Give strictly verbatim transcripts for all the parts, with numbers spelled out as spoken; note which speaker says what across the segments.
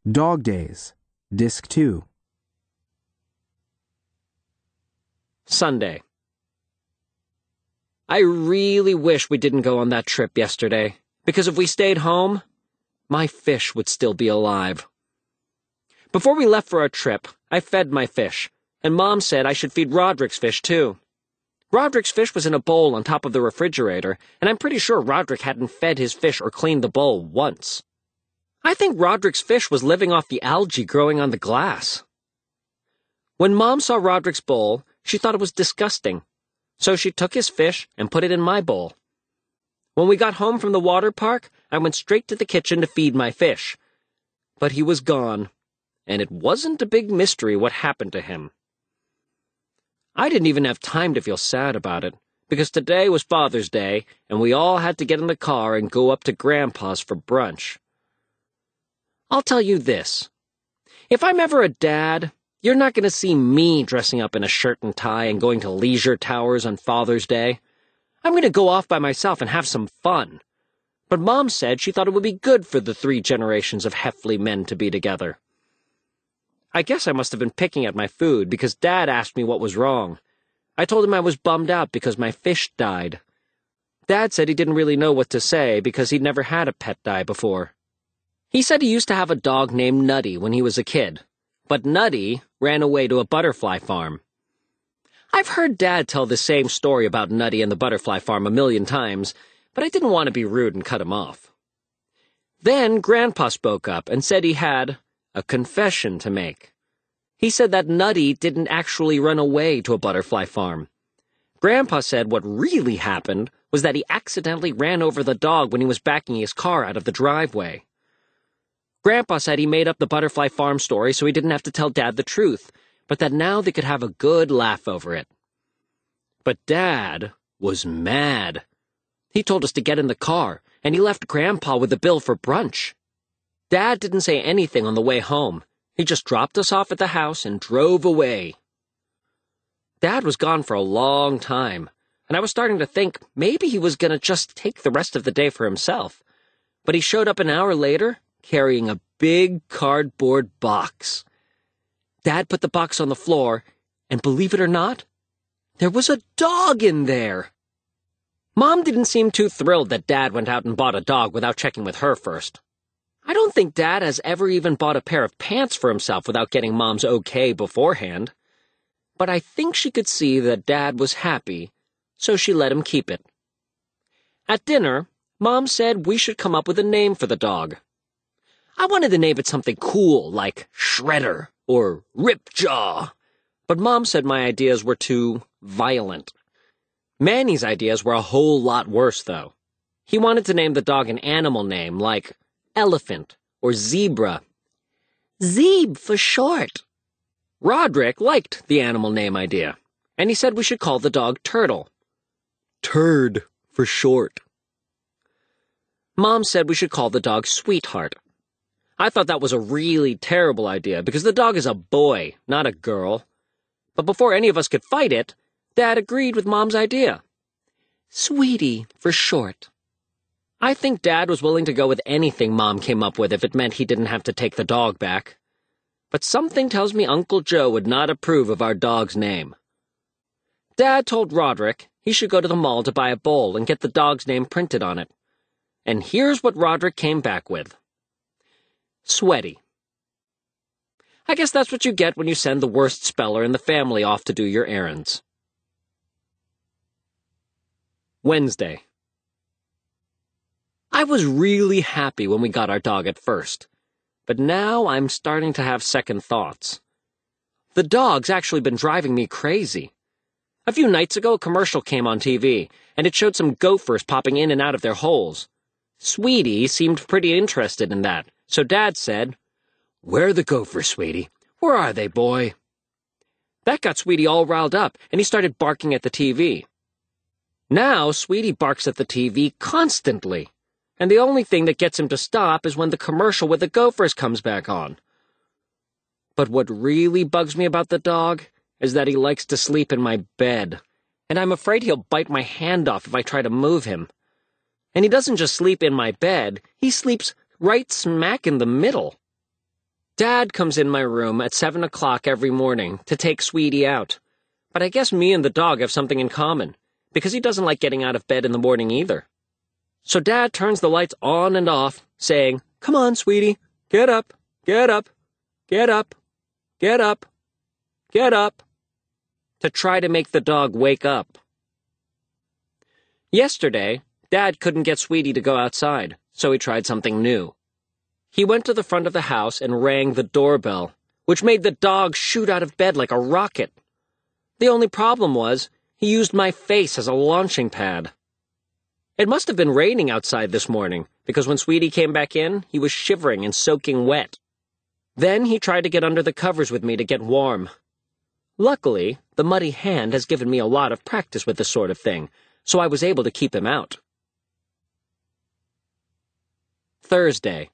Speaker 1: Dog Days, Disc two.
Speaker 2: Sunday. I really wish we didn't go on that trip yesterday, because if we stayed home, my fish would still be alive. Before we left for our trip, I fed my fish, and Mom said I should feed Roderick's fish too. Roderick's fish was in a bowl on top of the refrigerator, and I'm pretty sure Roderick hadn't fed his fish or cleaned the bowl once. I think Roderick's fish was living off the algae growing on the glass. When Mom saw Roderick's bowl, she thought it was disgusting, so she took his fish and put it in my bowl. When we got home from the water park, I went straight to the kitchen to feed my fish. But he was gone, and it wasn't a big mystery what happened to him. I didn't even have time to feel sad about it, because today was Father's Day, and we all had to get in the car and go up to Grandpa's for brunch. I'll tell you this. If I'm ever a dad, you're not going to see me dressing up in a shirt and tie and going to Leisure Towers on Father's Day. I'm going to go off by myself and have some fun. But Mom said she thought it would be good for the three generations of Heffley men to be together. I guess I must have been picking at my food because Dad asked me what was wrong. I told him I was bummed out because my fish died. Dad said he didn't really know what to say because he'd never had a pet die before. He said he used to have a dog named Nutty when he was a kid, but Nutty ran away to a butterfly farm. I've heard Dad tell the same story about Nutty and the butterfly farm a million times, but I didn't want to be rude and cut him off. Then Grandpa spoke up and said he had a confession to make. He said that Nutty didn't actually run away to a butterfly farm. Grandpa said what really happened was that he accidentally ran over the dog when he was backing his car out of the driveway. Grandpa said he made up the butterfly farm story so he didn't have to tell Dad the truth, but that now they could have a good laugh over it. But Dad was mad. He told us to get in the car, and he left Grandpa with the bill for brunch. Dad didn't say anything on the way home. He just dropped us off at the house and drove away. Dad was gone for a long time, and I was starting to think maybe he was going to just take the rest of the day for himself. But he showed up an hour later, carrying a big cardboard box. Dad put the box on the floor, and believe it or not, there was a dog in there. Mom didn't seem too thrilled that Dad went out and bought a dog without checking with her first. I don't think Dad has ever even bought a pair of pants for himself without getting Mom's okay beforehand. But I think she could see that Dad was happy, so she let him keep it. At dinner, Mom said we should come up with a name for the dog. I wanted to name it something cool, like Shredder or Ripjaw, but Mom said my ideas were too violent. Manny's ideas were a whole lot worse, though. He wanted to name the dog an animal name, like Elephant or Zebra. Zeb for short. Roderick liked the animal name idea, and he said we should call the dog Turtle. Turd for short. Mom said we should call the dog Sweetheart. I thought that was a really terrible idea because the dog is a boy, not a girl. But before any of us could fight it, Dad agreed with Mom's idea. Sweetie for short. I think Dad was willing to go with anything Mom came up with if it meant he didn't have to take the dog back. But something tells me Uncle Joe would not approve of our dog's name. Dad told Roderick he should go to the mall to buy a bowl and get the dog's name printed on it. And here's what Roderick came back with. Sweaty. I guess that's what you get when you send the worst speller in the family off to do your errands. Wednesday. I was really happy when we got our dog at first, but now I'm starting to have second thoughts. The dog's actually been driving me crazy. A few nights ago, a commercial came on T V, and it showed some gophers popping in and out of their holes. Sweetie seemed pretty interested in that, so Dad said, "Where are the gophers, Sweetie? Where are they, boy?" That got Sweetie all riled up, and he started barking at the T V. Now, Sweetie barks at the T V constantly, and the only thing that gets him to stop is when the commercial with the gophers comes back on. But what really bugs me about the dog is that he likes to sleep in my bed, and I'm afraid he'll bite my hand off if I try to move him. And he doesn't just sleep in my bed, he sleeps right smack in the middle. Dad comes in my room at seven o'clock every morning to take Sweetie out. But I guess me and the dog have something in common, because he doesn't like getting out of bed in the morning either. So Dad turns the lights on and off, saying, "Come on, Sweetie, get up, get up, get up, get up, get up," to try to make the dog wake up. Yesterday, Dad couldn't get Sweetie to go outside, so he tried something new. He went to the front of the house and rang the doorbell, which made the dog shoot out of bed like a rocket. The only problem was, he used my face as a launching pad. It must have been raining outside this morning, because when Sweetie came back in, he was shivering and soaking wet. Then he tried to get under the covers with me to get warm. Luckily, the muddy hand has given me a lot of practice with this sort of thing, so I was able to keep him out. Thursday.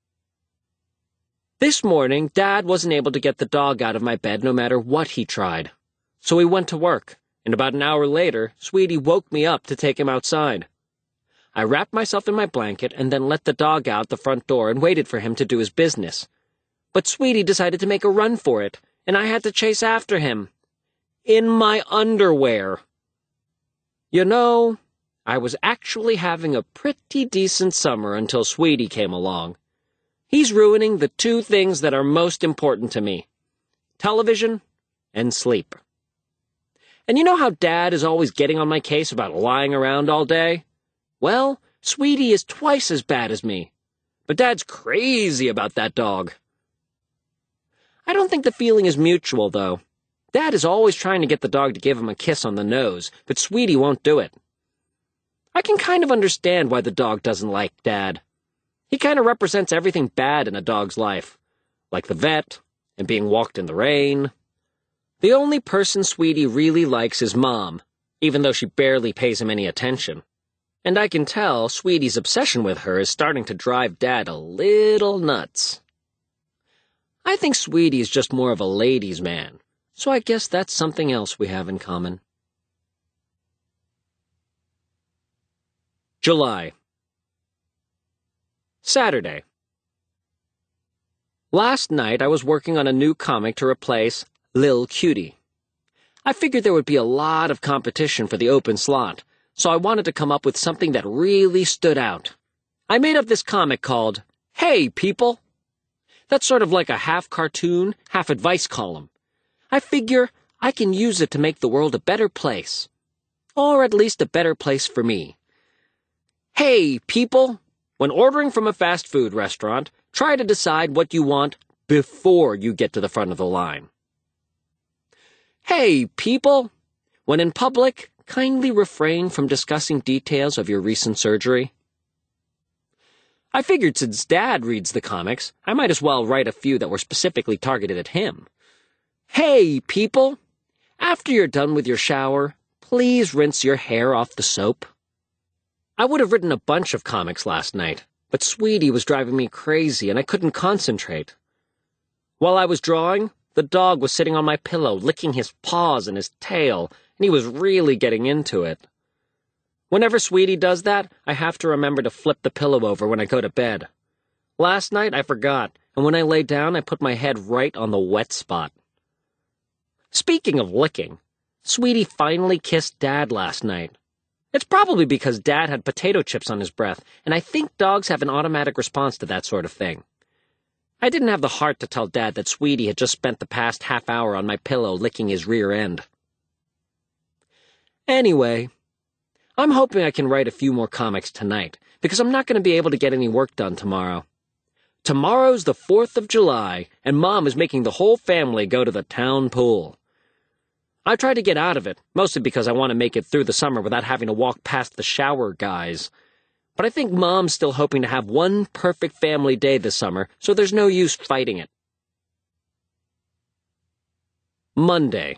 Speaker 2: This morning, Dad wasn't able to get the dog out of my bed no matter what he tried. So he went to work, and about an hour later, Sweetie woke me up to take him outside. I wrapped myself in my blanket and then let the dog out the front door and waited for him to do his business. But Sweetie decided to make a run for it, and I had to chase after him. In my underwear. You know, I was actually having a pretty decent summer until Sweetie came along. He's ruining the two things that are most important to me: television and sleep. And you know how Dad is always getting on my case about lying around all day? Well, Sweetie is twice as bad as me. But Dad's crazy about that dog. I don't think the feeling is mutual, though. Dad is always trying to get the dog to give him a kiss on the nose, but Sweetie won't do it. I can kind of understand why the dog doesn't like Dad. He kind of represents everything bad in a dog's life, like the vet and being walked in the rain. The only person Sweetie really likes is Mom, even though she barely pays him any attention. And I can tell Sweetie's obsession with her is starting to drive Dad a little nuts. I think Sweetie is just more of a ladies' man, so I guess that's something else we have in common. July. Saturday. Last night I was working on a new comic to replace Lil Cutie. I figured there would be a lot of competition for the open slot, so I wanted to come up with something that really stood out. I made up this comic called Hey People! That's sort of like a half-cartoon, half-advice column. I figure I can use it to make the world a better place. Or at least a better place for me. Hey, people! When ordering from a fast food restaurant, try to decide what you want before you get to the front of the line. Hey, people! When in public, kindly refrain from discussing details of your recent surgery. I figured since Dad reads the comics, I might as well write a few that were specifically targeted at him. Hey, people! After you're done with your shower, please rinse your hair off the soap. I would have written a bunch of comics last night, but Sweetie was driving me crazy and I couldn't concentrate. While I was drawing, the dog was sitting on my pillow, licking his paws and his tail, and he was really getting into it. Whenever Sweetie does that, I have to remember to flip the pillow over when I go to bed. Last night I forgot, and when I lay down I put my head right on the wet spot. Speaking of licking, Sweetie finally kissed Dad last night. It's probably because Dad had potato chips on his breath, and I think dogs have an automatic response to that sort of thing. I didn't have the heart to tell Dad that Sweetie had just spent the past half hour on my pillow licking his rear end. Anyway, I'm hoping I can write a few more comics tonight, because I'm not going to be able to get any work done tomorrow. Tomorrow's the fourth of July, and Mom is making the whole family go to the town pool. I tried to get out of it, mostly because I want to make it through the summer without having to walk past the shower guys. But I think Mom's still hoping to have one perfect family day this summer, so there's no use fighting it. Monday.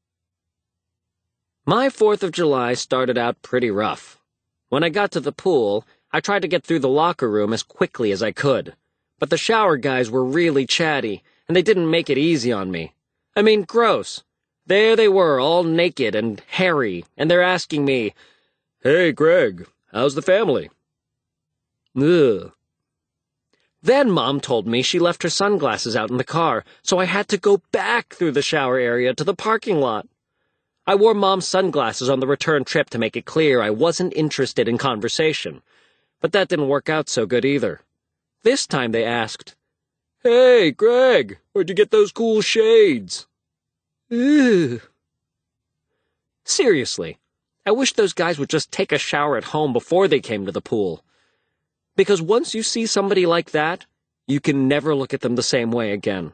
Speaker 2: My fourth of July started out pretty rough. When I got to the pool, I tried to get through the locker room as quickly as I could. But the shower guys were really chatty, and they didn't make it easy on me. I mean, gross. There they were, all naked and hairy, and they're asking me, "Hey, Greg, how's the family?" Ugh. Then Mom told me she left her sunglasses out in the car, so I had to go back through the shower area to the parking lot. I wore Mom's sunglasses on the return trip to make it clear I wasn't interested in conversation, but that didn't work out so good either. This time they asked, "Hey, Greg, where'd you get those cool shades?" Ew. Seriously, I wish those guys would just take a shower at home before they came to the pool. Because once you see somebody like that, you can never look at them the same way again.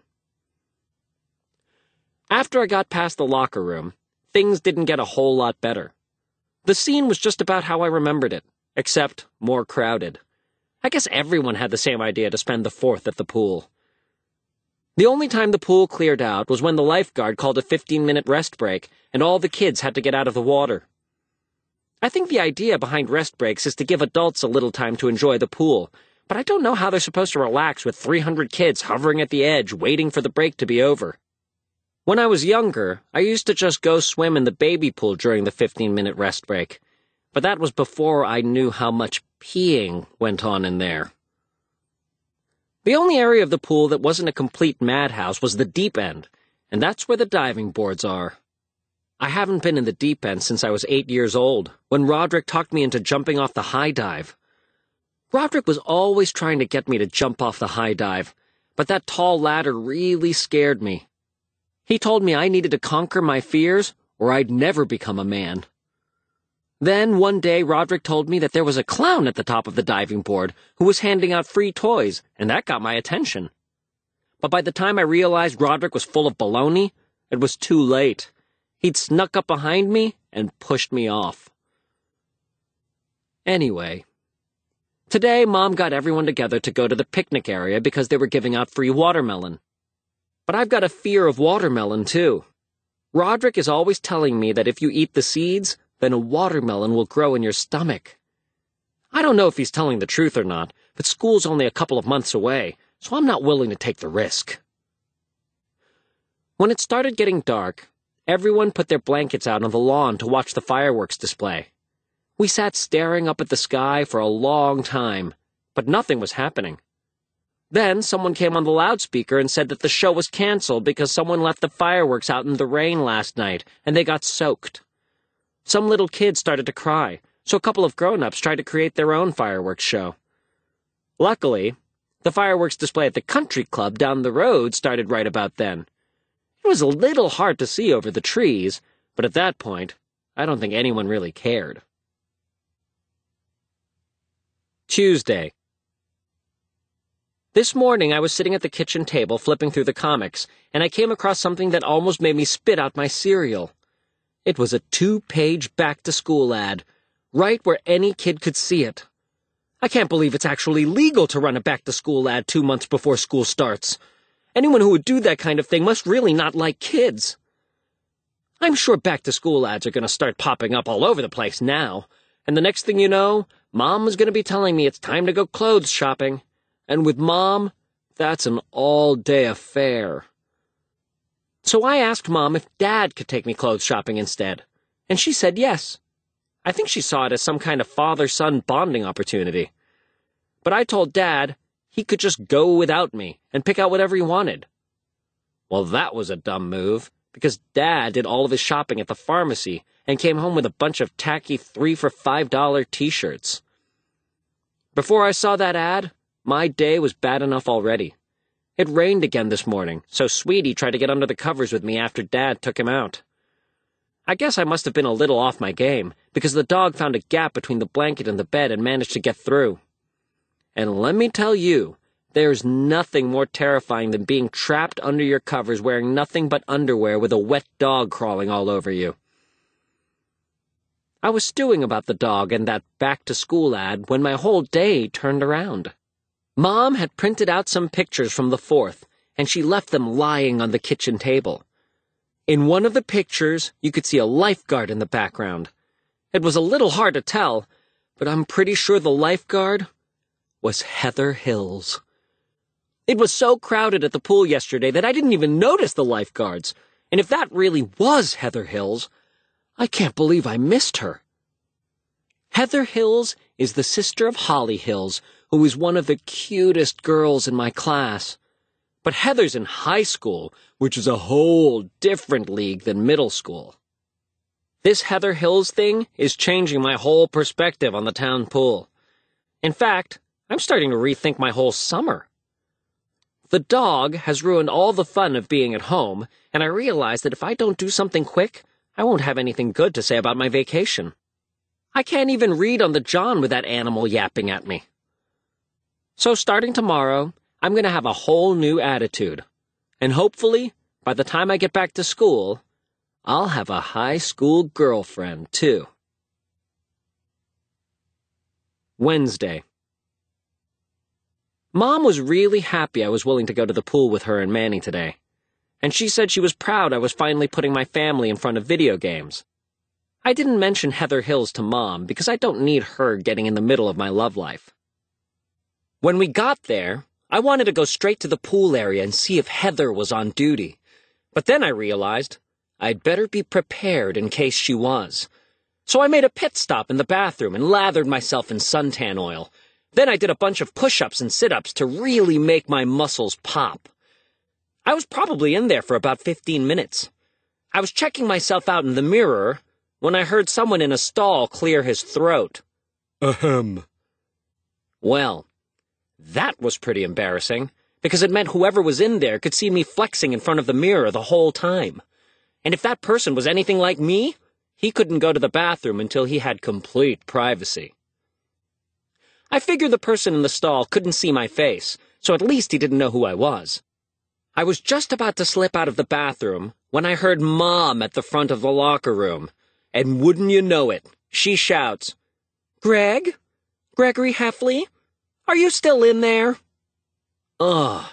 Speaker 2: After I got past the locker room, things didn't get a whole lot better. The scene was just about how I remembered it, except more crowded. I guess everyone had the same idea to spend the fourth at the pool. The only time the pool cleared out was when the lifeguard called a fifteen-minute rest break and all the kids had to get out of the water. I think the idea behind rest breaks is to give adults a little time to enjoy the pool, but I don't know how they're supposed to relax with three hundred kids hovering at the edge waiting for the break to be over. When I was younger, I used to just go swim in the baby pool during the fifteen-minute rest break, but that was before I knew how much peeing went on in there. The only area of the pool that wasn't a complete madhouse was the deep end, and that's where the diving boards are. I haven't been in the deep end since I was eight years old, when Roderick talked me into jumping off the high dive. Roderick was always trying to get me to jump off the high dive, but that tall ladder really scared me. He told me I needed to conquer my fears, or I'd never become a man. Then, one day, Roderick told me that there was a clown at the top of the diving board who was handing out free toys, and that got my attention. But by the time I realized Roderick was full of baloney, it was too late. He'd snuck up behind me and pushed me off. Anyway, today Mom got everyone together to go to the picnic area because they were giving out free watermelon. But I've got a fear of watermelon, too. Roderick is always telling me that if you eat the seeds, then a watermelon will grow in your stomach. I don't know if he's telling the truth or not, but school's only a couple of months away, so I'm not willing to take the risk. When it started getting dark, everyone put their blankets out on the lawn to watch the fireworks display. We sat staring up at the sky for a long time, but nothing was happening. Then someone came on the loudspeaker and said that the show was canceled because someone left the fireworks out in the rain last night, and they got soaked. Some little kids started to cry, so a couple of grown-ups tried to create their own fireworks show. Luckily, the fireworks display at the country club down the road started right about then. It was a little hard to see over the trees, but at that point, I don't think anyone really cared. Tuesday. This morning I was sitting at the kitchen table flipping through the comics, and I came across something that almost made me spit out my cereal. It was a two-page back-to-school ad, right where any kid could see it. I can't believe it's actually legal to run a back-to-school ad two months before school starts. Anyone who would do that kind of thing must really not like kids. I'm sure back-to-school ads are going to start popping up all over the place now, and the next thing you know, Mom is going to be telling me it's time to go clothes shopping. And with Mom, that's an all-day affair. So I asked Mom if Dad could take me clothes shopping instead, and she said yes. I think she saw it as some kind of father-son bonding opportunity. But I told Dad he could just go without me and pick out whatever he wanted. Well, that was a dumb move, because Dad did all of his shopping at the pharmacy and came home with a bunch of tacky three-for-five-dollar t-shirts. Before I saw that ad, my day was bad enough already. It rained again this morning, so Sweetie tried to get under the covers with me after Dad took him out. I guess I must have been a little off my game, because the dog found a gap between the blanket and the bed and managed to get through. And let me tell you, there's nothing more terrifying than being trapped under your covers wearing nothing but underwear with a wet dog crawling all over you. I was stewing about the dog and that back-to-school ad when my whole day turned around. Mom had printed out some pictures from the fourth, and she left them lying on the kitchen table. In one of the pictures, you could see a lifeguard in the background. It was a little hard to tell, but I'm pretty sure the lifeguard was Heather Hills. It was so crowded at the pool yesterday that I didn't even notice the lifeguards, and if that really was Heather Hills, I can't believe I missed her. Heather Hills is the sister of Holly Hills, who is one of the cutest girls in my class. But Heather's in high school, which is a whole different league than middle school. This Heather Hills thing is changing my whole perspective on the town pool. In fact, I'm starting to rethink my whole summer. The dog has ruined all the fun of being at home, and I realize that if I don't do something quick, I won't have anything good to say about my vacation. I can't even read on the John with that animal yapping at me. So starting tomorrow, I'm going to have a whole new attitude. And hopefully, by the time I get back to school, I'll have a high school girlfriend, too. Wednesday. Mom was really happy I was willing to go to the pool with her and Manny today. And she said she was proud I was finally putting my family in front of video games. I didn't mention Heather Hills to Mom because I don't need her getting in the middle of my love life. When we got there, I wanted to go straight to the pool area and see if Heather was on duty. But then I realized I'd better be prepared in case she was. So I made a pit stop in the bathroom and lathered myself in suntan oil. Then I did a bunch of push-ups and sit-ups to really make my muscles pop. I was probably in there for about fifteen minutes. I was checking myself out in the mirror when I heard someone in a stall clear his throat. Ahem. Well, that was pretty embarrassing, because it meant whoever was in there could see me flexing in front of the mirror the whole time. And if that person was anything like me, he couldn't go to the bathroom until he had complete privacy. I figured the person in the stall couldn't see my face, so at least he didn't know who I was. I was just about to slip out of the bathroom when I heard Mom at the front of the locker room, and wouldn't you know it, she shouts, "Greg? Gregory Heffley? Are you still in there?" Ugh.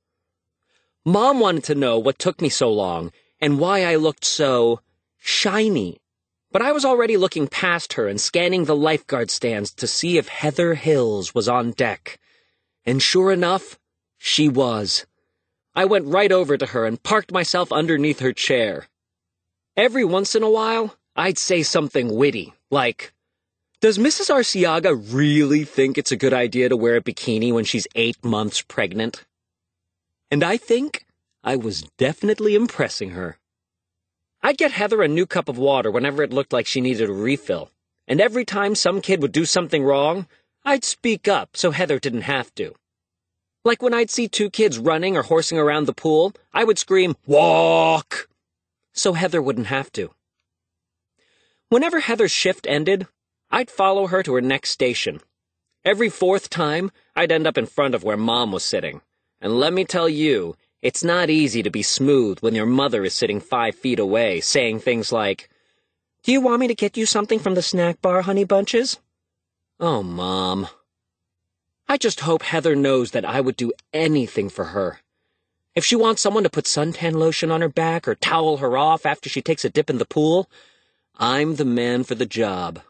Speaker 2: Mom wanted to know what took me so long and why I looked so shiny. But I was already looking past her and scanning the lifeguard stands to see if Heather Hills was on deck. And sure enough, she was. I went right over to her and parked myself underneath her chair. Every once in a while, I'd say something witty, like, "Does Missus Arciaga really think it's a good idea to wear a bikini when she's eight months pregnant?" And I think I was definitely impressing her. I'd get Heather a new cup of water whenever it looked like she needed a refill, and every time some kid would do something wrong, I'd speak up so Heather didn't have to. Like when I'd see two kids running or horsing around the pool, I would scream, "Walk!" so Heather wouldn't have to. Whenever Heather's shift ended, I'd follow her to her next station. Every fourth time, I'd end up in front of where Mom was sitting. And let me tell you, it's not easy to be smooth when your mother is sitting five feet away, saying things like, "Do you want me to get you something from the snack bar, Honey Bunches?" Oh, Mom. I just hope Heather knows that I would do anything for her. If she wants someone to put suntan lotion on her back or towel her off after she takes a dip in the pool, I'm the man for the job.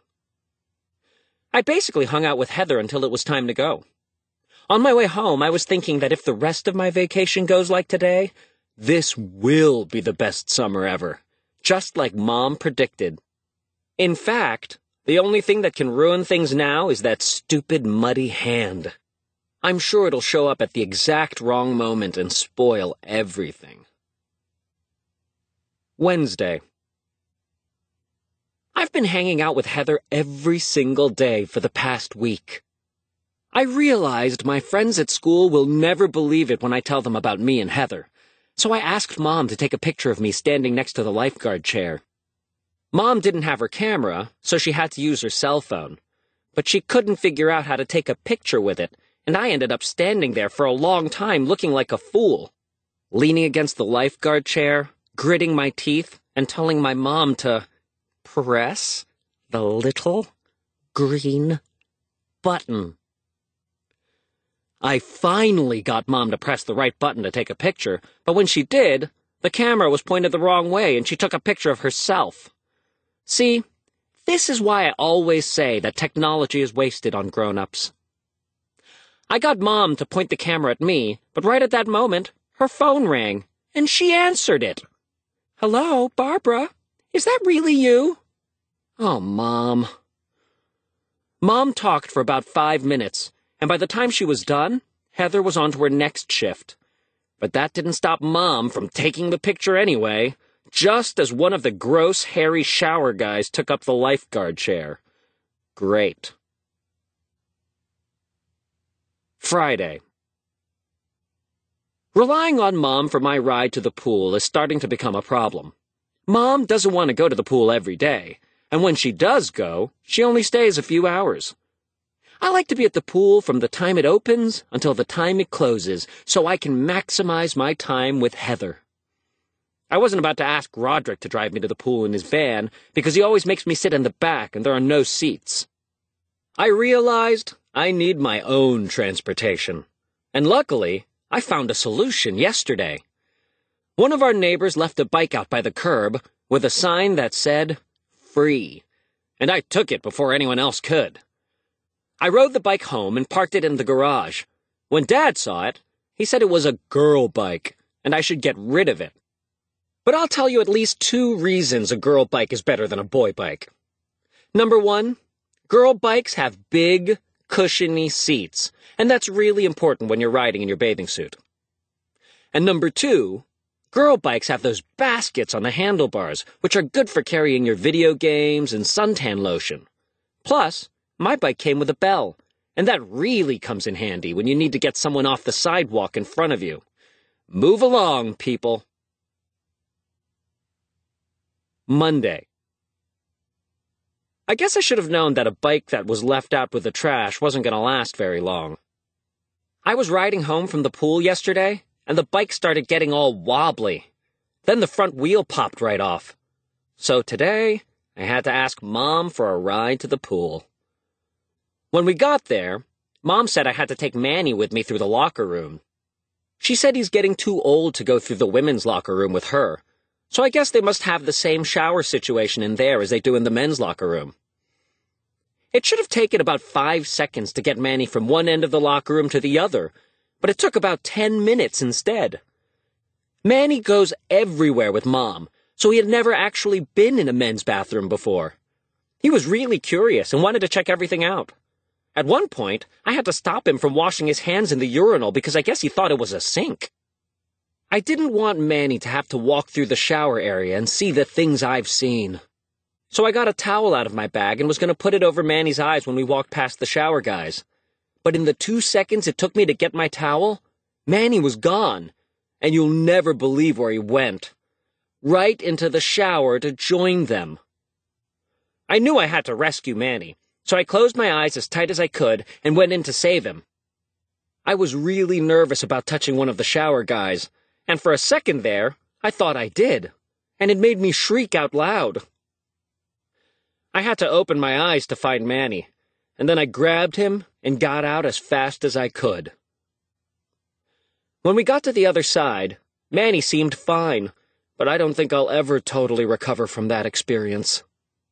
Speaker 2: I basically hung out with Heather until it was time to go. On my way home, I was thinking that if the rest of my vacation goes like today, this will be the best summer ever, just like Mom predicted. In fact, the only thing that can ruin things now is that stupid muddy hand. I'm sure it'll show up at the exact wrong moment and spoil everything. Wednesday. I've been hanging out with Heather every single day for the past week. I realized my friends at school will never believe it when I tell them about me and Heather, so I asked Mom to take a picture of me standing next to the lifeguard chair. Mom didn't have her camera, so she had to use her cell phone, but she couldn't figure out how to take a picture with it, and I ended up standing there for a long time looking like a fool, leaning against the lifeguard chair, gritting my teeth, and telling my mom to press the little green button. I finally got Mom to press the right button to take a picture, but when she did, the camera was pointed the wrong way and she took a picture of herself. See, this is why I always say that technology is wasted on grown-ups. I got Mom to point the camera at me, but right at that moment, her phone rang, and she answered it. "Hello, Barbara? Is that really you?" Oh, Mom. Mom talked for about five minutes, and by the time she was done, Heather was on to her next shift. But that didn't stop Mom from taking the picture anyway, just as one of the gross, hairy shower guys took up the lifeguard chair. Great. Friday. Relying on Mom for my ride to the pool is starting to become a problem. Mom doesn't want to go to the pool every day, and when she does go, she only stays a few hours. I like to be at the pool from the time it opens until the time it closes, so I can maximize my time with Heather. I wasn't about to ask Roderick to drive me to the pool in his van, because he always makes me sit in the back and there are no seats. I realized I need my own transportation, and luckily, I found a solution yesterday. One of our neighbors left a bike out by the curb with a sign that said, "Free," and I took it before anyone else could. I rode the bike home and parked it in the garage. When Dad saw it, he said it was a girl bike, and I should get rid of it. But I'll tell you at least two reasons a girl bike is better than a boy bike. Number one, girl bikes have big, cushiony seats, and that's really important when you're riding in your bathing suit. And number two, girl bikes have those baskets on the handlebars, which are good for carrying your video games and suntan lotion. Plus, my bike came with a bell, and that really comes in handy when you need to get someone off the sidewalk in front of you. Move along, people. Monday. I guess I should have known that a bike that was left out with the trash wasn't going to last very long. I was riding home from the pool yesterday, and the bike started getting all wobbly. Then the front wheel popped right off. So today, I had to ask Mom for a ride to the pool. When we got there, Mom said I had to take Manny with me through the locker room. She said he's getting too old to go through the women's locker room with her, so I guess they must have the same shower situation in there as they do in the men's locker room. It should have taken about five seconds to get Manny from one end of the locker room to the other, but it took about ten minutes instead. Manny goes everywhere with Mom, so he had never actually been in a men's bathroom before. He was really curious and wanted to check everything out. At one point, I had to stop him from washing his hands in the urinal because I guess he thought it was a sink. I didn't want Manny to have to walk through the shower area and see the things I've seen. So I got a towel out of my bag and was going to put it over Manny's eyes when we walked past the shower guys. But in the two seconds it took me to get my towel, Manny was gone, and you'll never believe where he went. Right into the shower to join them. I knew I had to rescue Manny, so I closed my eyes as tight as I could and went in to save him. I was really nervous about touching one of the shower guys, and for a second there, I thought I did, and it made me shriek out loud. I had to open my eyes to find Manny, and then I grabbed him and got out as fast as I could. When we got to the other side, Manny seemed fine, but I don't think I'll ever totally recover from that experience.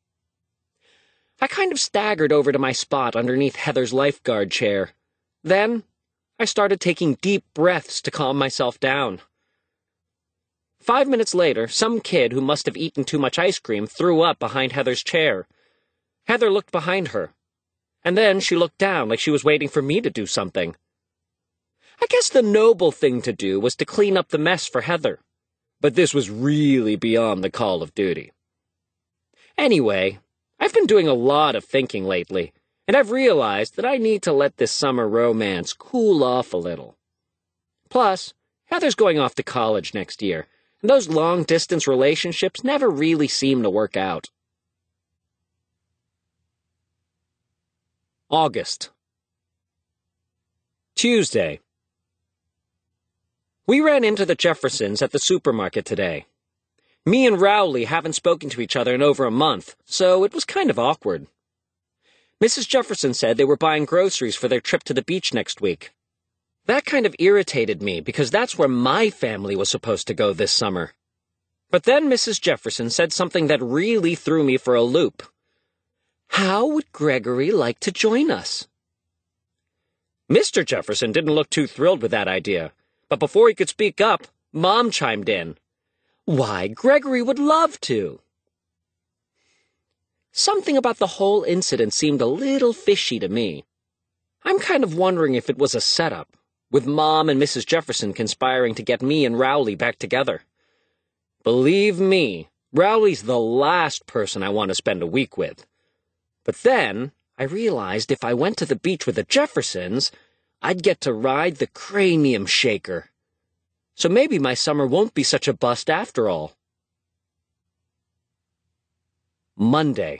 Speaker 2: I kind of staggered over to my spot underneath Heather's lifeguard chair. Then, I started taking deep breaths to calm myself down. Five minutes later, some kid who must have eaten too much ice cream threw up behind Heather's chair. Heather looked behind her, and then she looked down like she was waiting for me to do something. I guess the noble thing to do was to clean up the mess for Heather, but this was really beyond the call of duty. Anyway, I've been doing a lot of thinking lately, and I've realized that I need to let this summer romance cool off a little. Plus, Heather's going off to college next year, and those long-distance relationships never really seem to work out. August. Tuesday. We ran into the Jeffersons at the supermarket today. Me and Rowley haven't spoken to each other in over a month, so it was kind of awkward. Missus Jefferson said they were buying groceries for their trip to the beach next week. That kind of irritated me because that's where my family was supposed to go this summer. But then Missus Jefferson said something that really threw me for a loop. How would Gregory like to join us? Mister Jefferson didn't look too thrilled with that idea, but before he could speak up, Mom chimed in. Why, Gregory would love to. Something about the whole incident seemed a little fishy to me. I'm kind of wondering if it was a setup, with Mom and Missus Jefferson conspiring to get me and Rowley back together. Believe me, Rowley's the last person I want to spend a week with. But then, I realized if I went to the beach with the Jeffersons, I'd get to ride the cranium shaker. So maybe my summer won't be such a bust after all. Monday.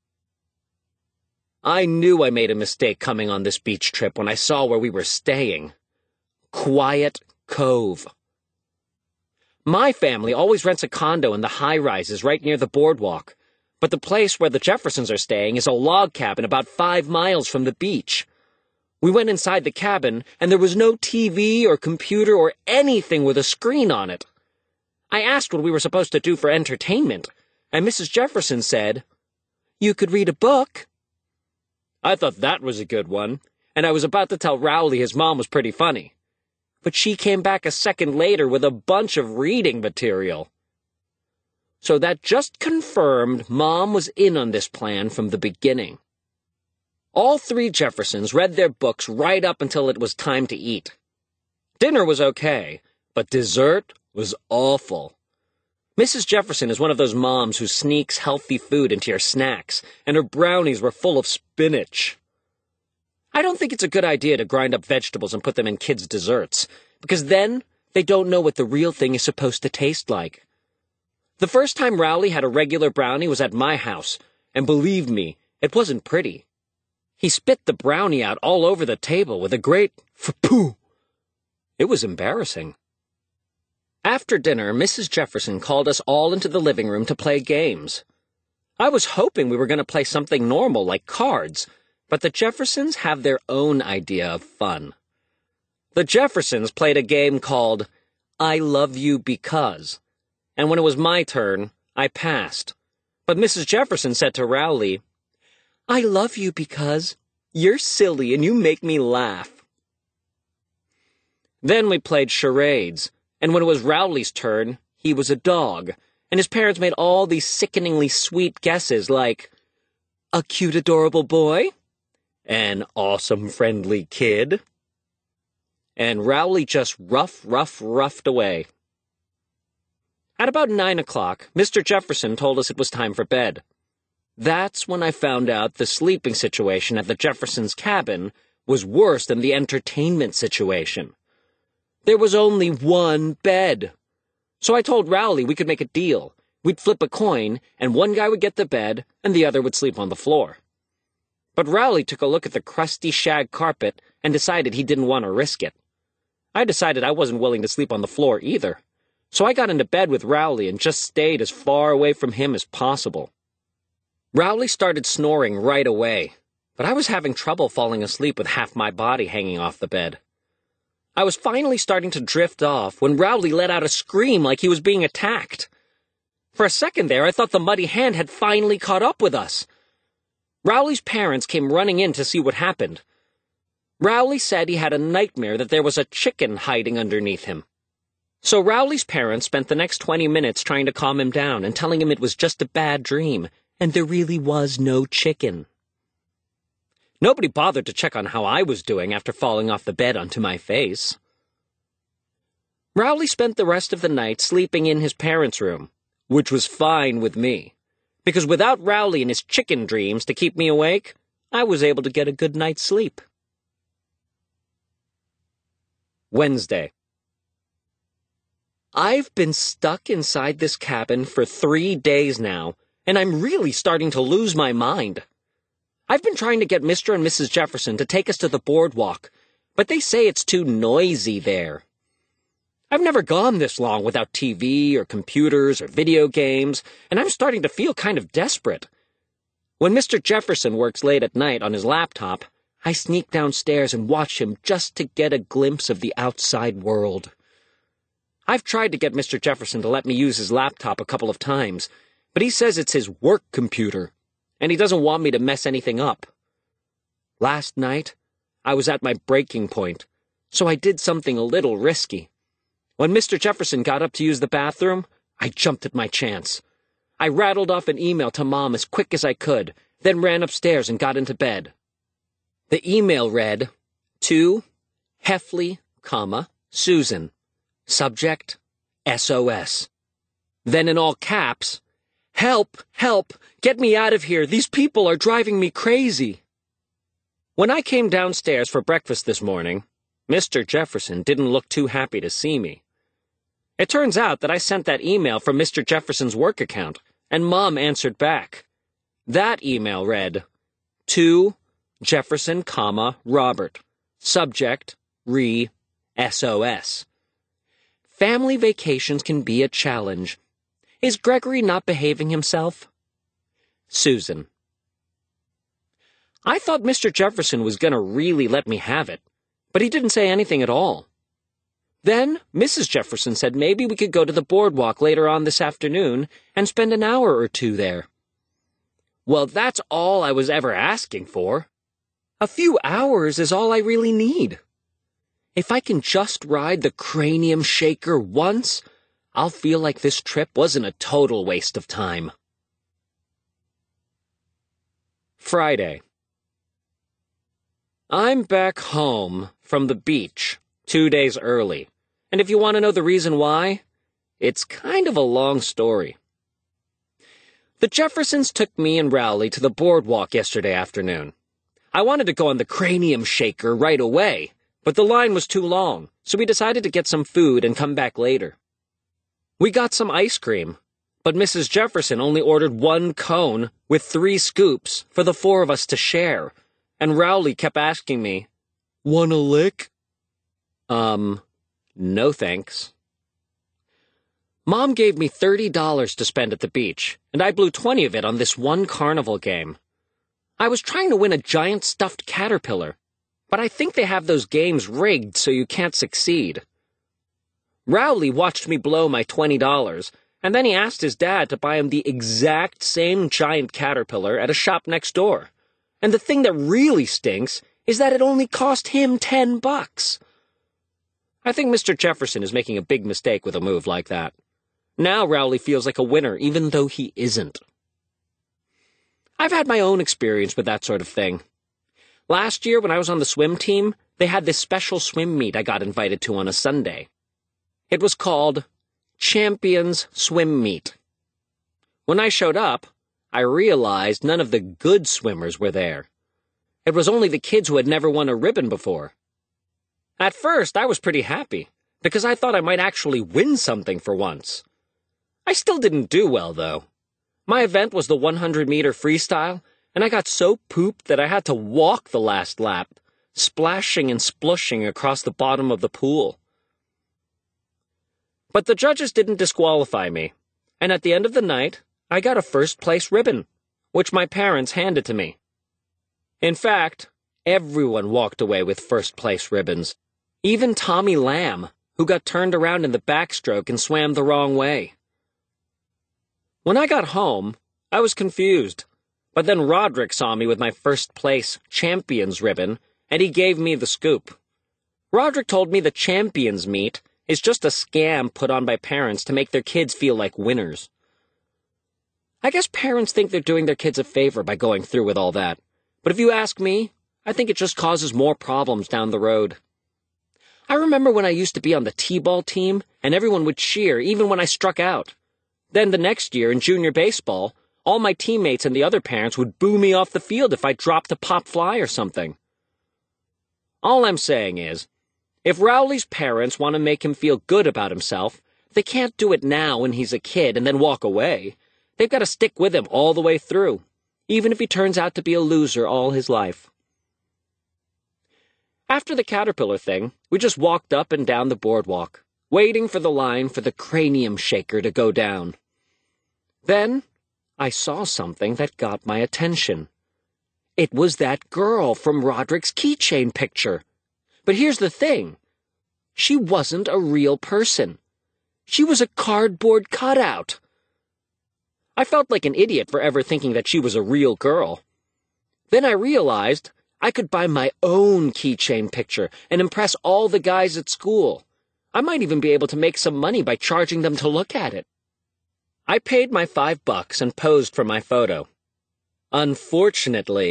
Speaker 2: I knew I made a mistake coming on this beach trip when I saw where we were staying. Quiet Cove. My family always rents a condo in the high-rises right near the boardwalk, but the place where the Jeffersons are staying is a log cabin about five miles from the beach. We went inside the cabin, and there was no T V or computer or anything with a screen on it. I asked what we were supposed to do for entertainment, and Missus Jefferson said, "You could read a book." I thought that was a good one, and I was about to tell Rowley his mom was pretty funny. But she came back a second later with a bunch of reading material. So that just confirmed Mom was in on this plan from the beginning. All three Jeffersons read their books right up until it was time to eat. Dinner was okay, but dessert was awful. Missus Jefferson is one of those moms who sneaks healthy food into your snacks, and her brownies were full of spinach. I don't think it's a good idea to grind up vegetables and put them in kids' desserts, because then they don't know what the real thing is supposed to taste like. The first time Rowley had a regular brownie was at my house, and believe me, it wasn't pretty. He spit the brownie out all over the table with a great f-poo. It was embarrassing. After dinner, Missus Jefferson called us all into the living room to play games. I was hoping we were going to play something normal like cards, but the Jeffersons have their own idea of fun. The Jeffersons played a game called I Love You Because, and when it was my turn, I passed. But Missus Jefferson said to Rowley, "I love you because you're silly and you make me laugh." Then we played charades, and when it was Rowley's turn, he was a dog, and his parents made all these sickeningly sweet guesses like, "A cute, adorable boy? An awesome, friendly kid?" And Rowley just rough, rough, roughed away. At about nine o'clock, Mister Jefferson told us it was time for bed. That's when I found out the sleeping situation at the Jeffersons' cabin was worse than the entertainment situation. There was only one bed. So I told Rowley we could make a deal. We'd flip a coin, and one guy would get the bed, and the other would sleep on the floor. But Rowley took a look at the crusty shag carpet and decided he didn't want to risk it. I decided I wasn't willing to sleep on the floor either, so I got into bed with Rowley and just stayed as far away from him as possible. Rowley started snoring right away, but I was having trouble falling asleep with half my body hanging off the bed. I was finally starting to drift off when Rowley let out a scream like he was being attacked. For a second there, I thought the muddy hand had finally caught up with us. Rowley's parents came running in to see what happened. Rowley said he had a nightmare that there was a chicken hiding underneath him. So Rowley's parents spent the next twenty minutes trying to calm him down and telling him it was just a bad dream, and there really was no chicken. Nobody bothered to check on how I was doing after falling off the bed onto my face. Rowley spent the rest of the night sleeping in his parents' room, which was fine with me, because without Rowley and his chicken dreams to keep me awake, I was able to get a good night's sleep. Wednesday. I've been stuck inside this cabin for three days now, and I'm really starting to lose my mind. I've been trying to get Mister and Missus Jefferson to take us to the boardwalk, but they say it's too noisy there. I've never gone this long without T V or computers or video games, and I'm starting to feel kind of desperate. When Mister Jefferson works late at night on his laptop, I sneak downstairs and watch him just to get a glimpse of the outside world. I've tried to get Mister Jefferson to let me use his laptop a couple of times, but he says it's his work computer, and he doesn't want me to mess anything up. Last night, I was at my breaking point, so I did something a little risky. When Mister Jefferson got up to use the bathroom, I jumped at my chance. I rattled off an email to Mom as quick as I could, then ran upstairs and got into bed. The email read, to Heffley, comma, Susan. Subject, S O S. Then in all caps, help, help, get me out of here. These people are driving me crazy. When I came downstairs for breakfast this morning, Mister Jefferson didn't look too happy to see me. It turns out that I sent that email from Mister Jefferson's work account, and Mom answered back. That email read, to Jefferson, comma, Robert. Subject, re, S O S. Family vacations can be a challenge. Is Gregory not behaving himself? Susan. I thought Mister Jefferson was going to really let me have it, but he didn't say anything at all. Then Missus Jefferson said maybe we could go to the boardwalk later on this afternoon and spend an hour or two there. Well, that's all I was ever asking for. A few hours is all I really need. If I can just ride the cranium shaker once, I'll feel like this trip wasn't a total waste of time. Friday. I'm back home from the beach two days early, and if you want to know the reason why, it's kind of a long story. The Jeffersons took me and Rowley to the boardwalk yesterday afternoon. I wanted to go on the cranium shaker right away, but the line was too long, so we decided to get some food and come back later. We got some ice cream, but Missus Jefferson only ordered one cone with three scoops for the four of us to share, and Rowley kept asking me, "Want a lick?" Um, no thanks. Mom gave me thirty dollars to spend at the beach, and I blew twenty of it on this one carnival game. I was trying to win a giant stuffed caterpillar, but I think they have those games rigged so you can't succeed. Rowley watched me blow my twenty dollars, and then he asked his dad to buy him the exact same giant caterpillar at a shop next door. And the thing that really stinks is that it only cost him ten bucks. I think Mister Jefferson is making a big mistake with a move like that. Now Rowley feels like a winner, even though he isn't. I've had my own experience with that sort of thing. Last year, when I was on the swim team, they had this special swim meet I got invited to on a Sunday. It was called Champions Swim Meet. When I showed up, I realized none of the good swimmers were there. It was only the kids who had never won a ribbon before. At first, I was pretty happy, because I thought I might actually win something for once. I still didn't do well, though. My event was the one hundred meter freestyle, and I got so pooped that I had to walk the last lap, splashing and splushing across the bottom of the pool. But the judges didn't disqualify me, and at the end of the night, I got a first-place ribbon, which my parents handed to me. In fact, everyone walked away with first-place ribbons. Even Tommy Lamb, who got turned around in the backstroke and swam the wrong way. When I got home, I was confused, but then Roderick saw me with my first-place champions ribbon, and he gave me the scoop. Roderick told me the champions meet is just a scam put on by parents to make their kids feel like winners. I guess parents think they're doing their kids a favor by going through with all that, but if you ask me, I think it just causes more problems down the road. I remember when I used to be on the t-ball team, and everyone would cheer even when I struck out. Then the next year in junior baseball, all my teammates and the other parents would boo me off the field if I dropped a pop fly or something. All I'm saying is, if Rowley's parents want to make him feel good about himself, they can't do it now when he's a kid and then walk away. They've got to stick with him all the way through, even if he turns out to be a loser all his life. After the caterpillar thing, we just walked up and down the boardwalk, waiting for the line for the cranium shaker to go down. Then, I saw something that got my attention. It was that girl from Roderick's keychain picture. But here's the thing. She wasn't a real person. She was a cardboard cutout. I felt like an idiot for ever thinking that she was a real girl. Then I realized I could buy my own keychain picture and impress all the guys at school. I might even be able to make some money by charging them to look at it. I paid my five bucks and posed for my photo. Unfortunately,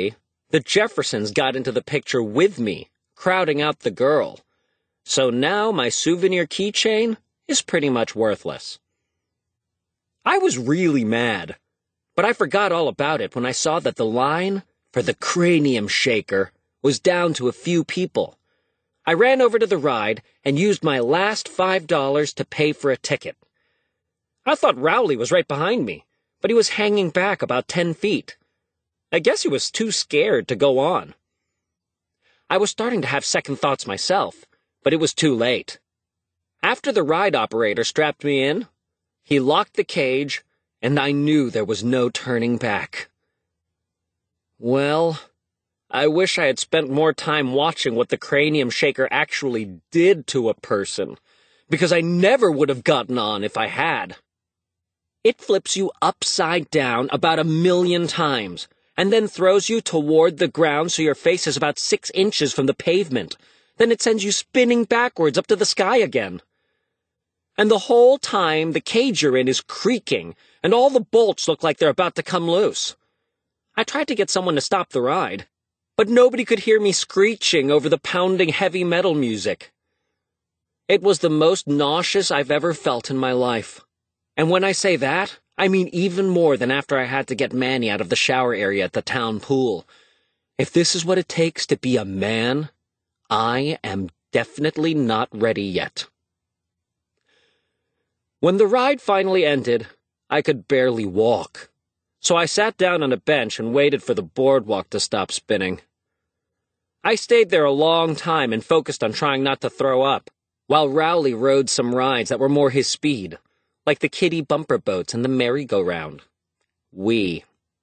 Speaker 2: The Jeffersons got into the picture with me, crowding out the girl. So now my souvenir keychain is pretty much worthless. I was really mad, but I forgot all about it when I saw that the line for the cranium shaker was down to a few people. I ran over to the ride and used my last five dollars to pay for a ticket. I thought Rowley was right behind me, but he was hanging back about ten feet. I guess he was too scared to go on. I was starting to have second thoughts myself, but it was too late. After the ride operator strapped me in, he locked the cage, and I knew there was no turning back. Well, I wish I had spent more time watching what the cranium shaker actually did to a person, because I never would have gotten on if I had. It flips you upside down about a million times, and then throws you toward the ground so your face is about six inches from the pavement. Then it sends you spinning backwards up to the sky again. And the whole time the cage you're in is creaking, and all the bolts look like they're about to come loose. I tried to get someone to stop the ride, but nobody could hear me screeching over the pounding heavy metal music. It was the most nauseous I've ever felt in my life. And when I say that, I mean even more than after I had to get Manny out of the shower area at the town pool. If this is what it takes to be a man, I am definitely not ready yet. When the ride finally ended, I could barely walk, so I sat down on a bench and waited for the boardwalk to stop spinning. I stayed there a long time and focused on trying not to throw up, while Rowley rode some rides that were more his speed, like the kiddie bumper boats and the merry-go-round. We.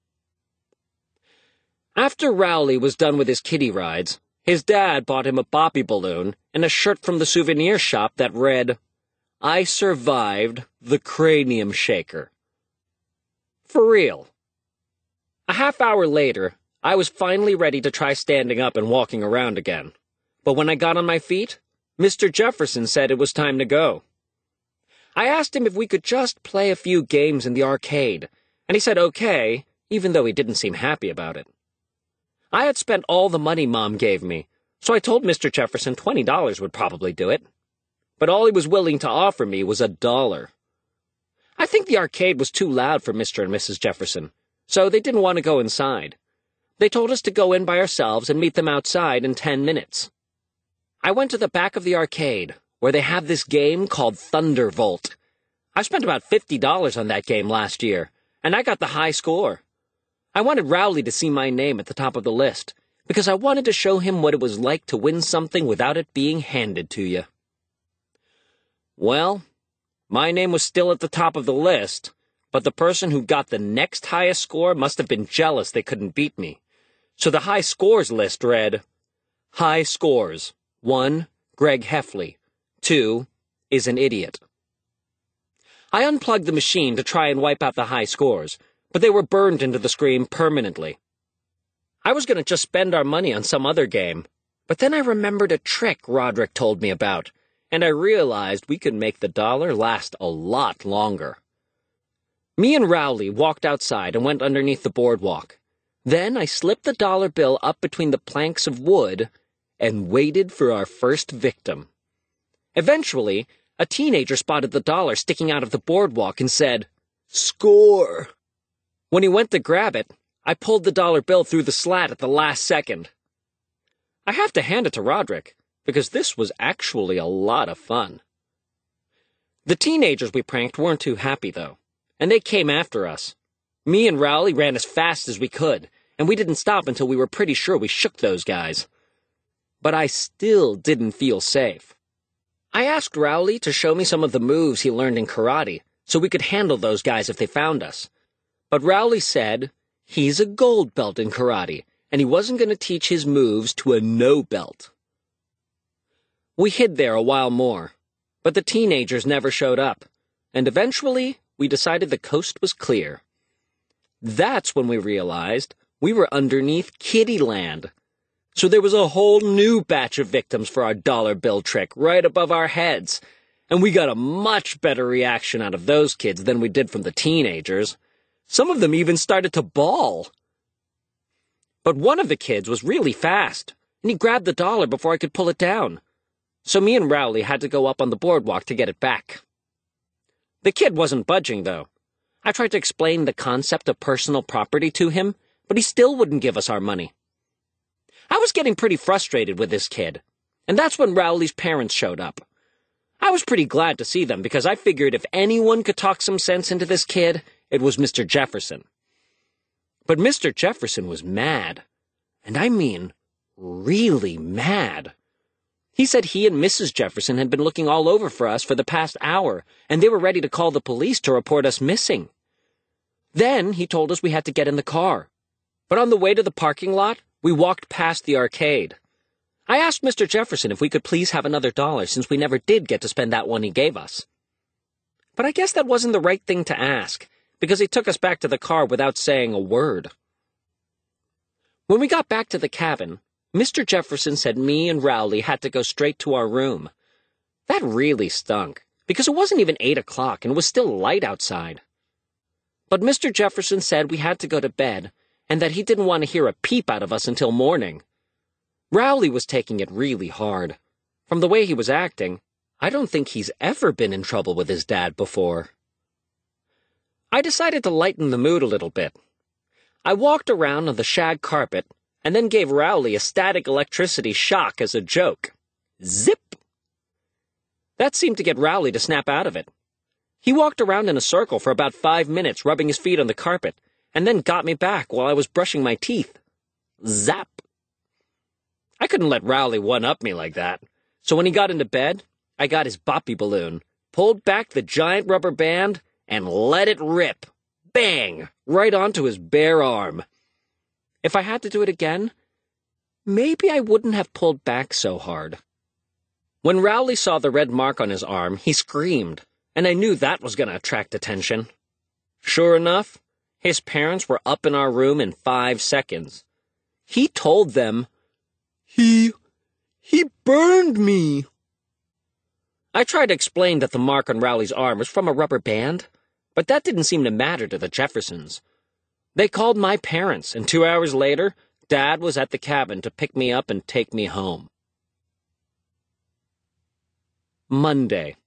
Speaker 2: After Rowley was done with his kiddie rides, his dad bought him a boppy balloon and a shirt from the souvenir shop that read, "I survived the cranium shaker." For real. A half hour later, I was finally ready to try standing up and walking around again. But when I got on my feet, Mister Jefferson said it was time to go. I asked him if we could just play a few games in the arcade, and he said okay, even though he didn't seem happy about it. I had spent all the money Mom gave me, so I told Mister Jefferson twenty dollars would probably do it. But all he was willing to offer me was a dollar. I think the arcade was too loud for Mister and Missus Jefferson, so they didn't want to go inside. They told us to go in by ourselves and meet them outside in ten minutes. I went to the back of the arcade, where they have this game called Thundervolt. I spent about fifty dollars on that game last year, and I got the high score. I wanted Rowley to see my name at the top of the list, because I wanted to show him what it was like to win something without it being handed to you. Well, my name was still at the top of the list, but the person who got the next highest score must have been jealous they couldn't beat me. So the high scores list read, High scores. One, Greg Heffley. Two, is an idiot. I unplugged the machine to try and wipe out the high scores, but they were burned into the screen permanently. I was going to just spend our money on some other game, but then I remembered a trick Roderick told me about, and I realized we could make the dollar last a lot longer. Me and Rowley walked outside and went underneath the boardwalk. Then I slipped the dollar bill up between the planks of wood and waited for our first victim. Eventually, a teenager spotted the dollar sticking out of the boardwalk and said, "Score!" When he went to grab it, I pulled the dollar bill through the slat at the last second. I have to hand it to Roderick, because this was actually a lot of fun. The teenagers we pranked weren't too happy, though, and they came after us. Me and Rowley ran as fast as we could, and we didn't stop until we were pretty sure we shook those guys. But I still didn't feel safe. I asked Rowley to show me some of the moves he learned in karate, so we could handle those guys if they found us. But Rowley said he's a gold belt in karate, and he wasn't going to teach his moves to a no belt. We hid there a while more, but the teenagers never showed up, and eventually we decided the coast was clear. That's when we realized we were underneath Kiddieland. So there was a whole new batch of victims for our dollar bill trick right above our heads, and we got a much better reaction out of those kids than we did from the teenagers. Some of them even started to bawl. But one of the kids was really fast, and he grabbed the dollar before I could pull it down. So me and Rowley had to go up on the boardwalk to get it back. The kid wasn't budging, though. I tried to explain the concept of personal property to him, but he still wouldn't give us our money. I was getting pretty frustrated with this kid, and that's when Rowley's parents showed up. I was pretty glad to see them because I figured if anyone could talk some sense into this kid, it was Mister Jefferson. But Mister Jefferson was mad, and I mean really mad. He said he and Missus Jefferson had been looking all over for us for the past hour, and they were ready to call the police to report us missing. Then he told us we had to get in the car. But on the way to the parking lot, we walked past the arcade. I asked Mister Jefferson if we could please have another dollar since we never did get to spend that one he gave us. But I guess that wasn't the right thing to ask, because he took us back to the car without saying a word. When we got back to the cabin, Mister Jefferson said me and Rowley had to go straight to our room. That really stunk, because it wasn't even eight o'clock and it was still light outside. But Mister Jefferson said we had to go to bed, and that he didn't want to hear a peep out of us until morning. Rowley was taking it really hard. From the way he was acting, I don't think he's ever been in trouble with his dad before. I decided to lighten the mood a little bit. I walked around on the shag carpet and then gave Rowley a static electricity shock as a joke. Zip! That seemed to get Rowley to snap out of it. He walked around in a circle for about five minutes, rubbing his feet on the carpet, and then got me back while I was brushing my teeth. Zap! I couldn't let Rowley one-up me like that, so when he got into bed, I got his boppy balloon, pulled back the giant rubber band, and let it rip. Bang! Right onto his bare arm. If I had to do it again, maybe I wouldn't have pulled back so hard. When Rowley saw the red mark on his arm, he screamed, and I knew that was going to attract attention. Sure enough, his parents were up in our room in five seconds. He told them, He... he burned me. I tried to explain that the mark on Rowley's arm was from a rubber band, but that didn't seem to matter to the Jeffersons. They called my parents, and two hours later, Dad was at the cabin to pick me up and take me home. Monday.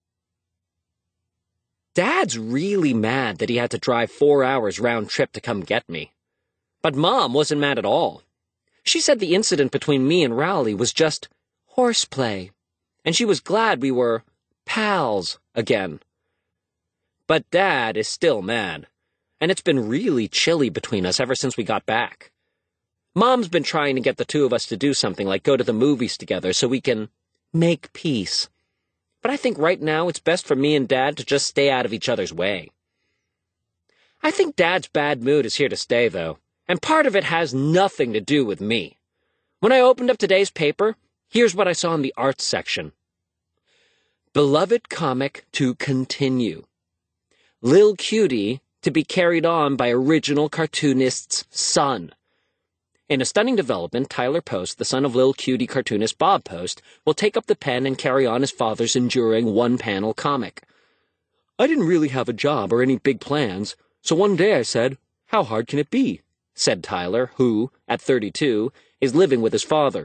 Speaker 2: Dad's really mad that he had to drive four hours round trip to come get me. But Mom wasn't mad at all. She said the incident between me and Rowley was just horseplay, and she was glad we were pals again. But Dad is still mad, and it's been really chilly between us ever since we got back. Mom's been trying to get the two of us to do something like go to the movies together so we can make peace. But I think right now it's best for me and Dad to just stay out of each other's way. I think Dad's bad mood is here to stay, though, and part of it has nothing to do with me. When I opened up today's paper, here's what I saw in the arts section. Beloved comic to continue. Lil Cutie to be carried on by original cartoonist's son. In a stunning development, Tyler Post, the son of Lil Cutie cartoonist Bob Post, will take up the pen and carry on his father's enduring one-panel comic. I didn't really have a job or any big plans, so one day I said, how hard can it be? Said Tyler, who, at thirty-two, is living with his father.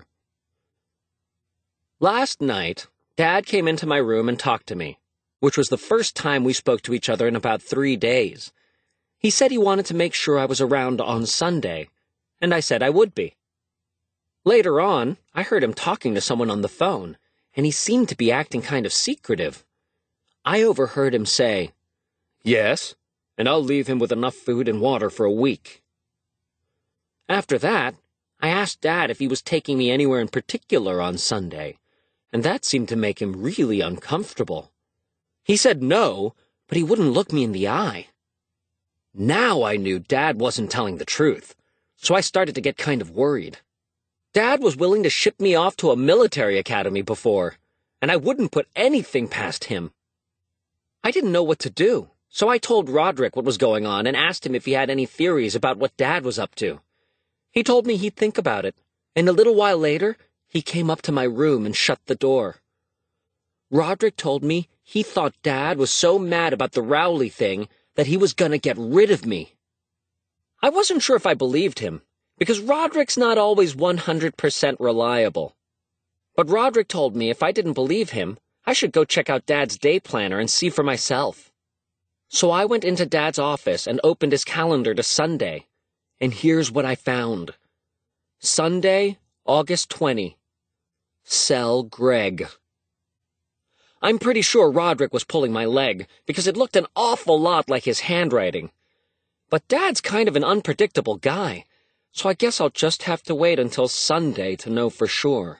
Speaker 2: Last night, Dad came into my room and talked to me, which was the first time we spoke to each other in about three days. He said he wanted to make sure I was around on Sunday, and I said I would be. Later on, I heard him talking to someone on the phone, and he seemed to be acting kind of secretive. I overheard him say, Yes, and I'll leave him with enough food and water for a week. After that, I asked Dad if he was taking me anywhere in particular on Sunday, and that seemed to make him really uncomfortable. He said no, but he wouldn't look me in the eye. Now I knew Dad wasn't telling the truth, so I started to get kind of worried. Dad was willing to ship me off to a military academy before, and I wouldn't put anything past him. I didn't know what to do, so I told Roderick what was going on and asked him if he had any theories about what Dad was up to. He told me he'd think about it, and a little while later, he came up to my room and shut the door. Roderick told me he thought Dad was so mad about the Rowley thing that he was gonna get rid of me. I wasn't sure if I believed him, because Roderick's not always one hundred percent reliable. But Roderick told me if I didn't believe him, I should go check out Dad's day planner and see for myself. So I went into Dad's office and opened his calendar to Sunday, and here's what I found. Sunday, August twentieth. Sell Greg. I'm pretty sure Roderick was pulling my leg, because it looked an awful lot like his handwriting. But Dad's kind of an unpredictable guy, so I guess I'll just have to wait until Sunday to know for sure.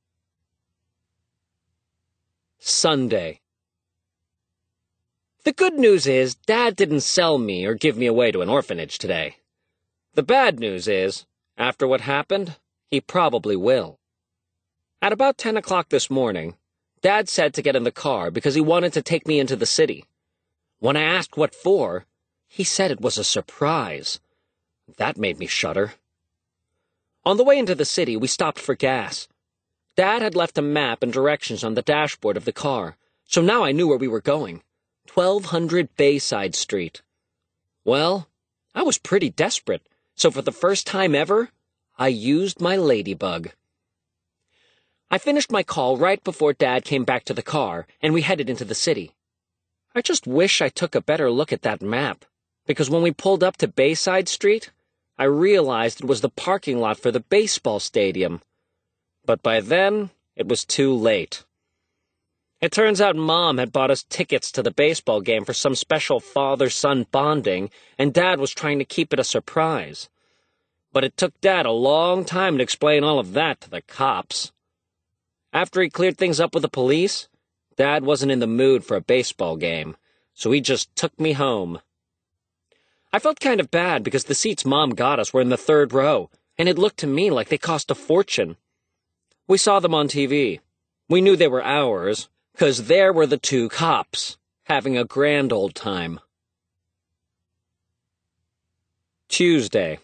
Speaker 2: Sunday. The good news is Dad didn't sell me or give me away to an orphanage today. The bad news is, after what happened, he probably will. At about ten o'clock this morning, Dad said to get in the car because he wanted to take me into the city. When I asked what for, he said it was a surprise. That made me shudder. On the way into the city, we stopped for gas. Dad had left a map and directions on the dashboard of the car, so now I knew where we were going. twelve hundred Bayside Street. Well, I was pretty desperate, so for the first time ever, I used my ladybug. I finished my call right before Dad came back to the car, and we headed into the city. I just wish I took a better look at that map, because when we pulled up to Bayside Street, I realized it was the parking lot for the baseball stadium. But by then, it was too late. It turns out Mom had bought us tickets to the baseball game for some special father-son bonding, and Dad was trying to keep it a surprise. But it took Dad a long time to explain all of that to the cops. After he cleared things up with the police, Dad wasn't in the mood for a baseball game, so he just took me home. I felt kind of bad because the seats Mom got us were in the third row, and it looked to me like they cost a fortune. We saw them on T V. We knew they were ours, 'cause there were the two cops, having a grand old time. Tuesday.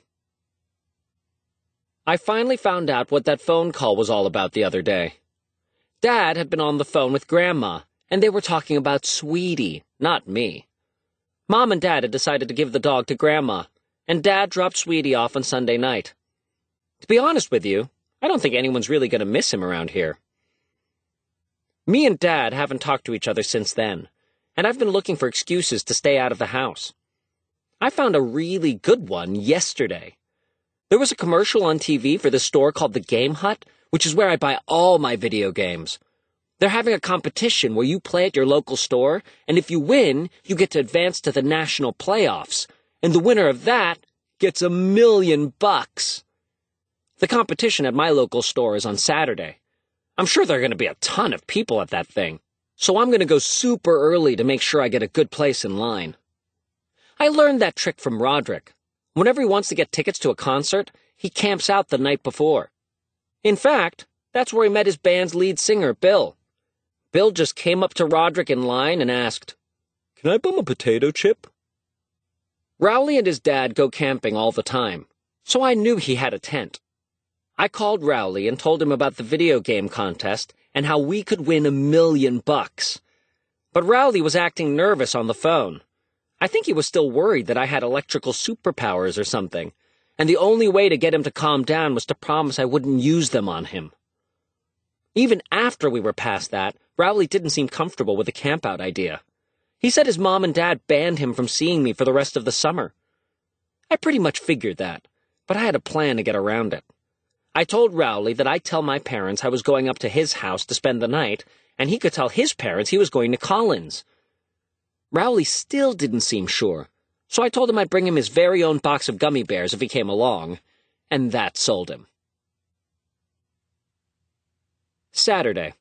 Speaker 2: I finally found out what that phone call was all about the other day. Dad had been on the phone with Grandma, and they were talking about Sweetie, not me. Mom and Dad had decided to give the dog to Grandma, and Dad dropped Sweetie off on Sunday night. To be honest with you, I don't think anyone's really going to miss him around here. Me and Dad haven't talked to each other since then, and I've been looking for excuses to stay out of the house. I found a really good one yesterday. There was a commercial on T V for this store called the Game Hut, which is where I buy all my video games. They're having a competition where you play at your local store, and if you win, you get to advance to the national playoffs, and the winner of that gets a million bucks. The competition at my local store is on Saturday. I'm sure there are going to be a ton of people at that thing, so I'm going to go super early to make sure I get a good place in line. I learned that trick from Roderick. Whenever he wants to get tickets to a concert, he camps out the night before. In fact, that's where he met his band's lead singer, Bill. Bill just came up to Roderick in line and asked, "Can I bum a potato chip?" Rowley and his dad go camping all the time, so I knew he had a tent. I called Rowley and told him about the video game contest and how we could win a million bucks. But Rowley was acting nervous on the phone. I think he was still worried that I had electrical superpowers or something, and the only way to get him to calm down was to promise I wouldn't use them on him. Even after we were past that, Rowley didn't seem comfortable with the campout idea. He said his mom and dad banned him from seeing me for the rest of the summer. I pretty much figured that, but I had a plan to get around it. I told Rowley that I'd tell my parents I was going up to his house to spend the night, and he could tell his parents he was going to Collins. Rowley still didn't seem sure, so I told him I'd bring him his very own box of gummy bears if he came along, and that sold him. Saturday.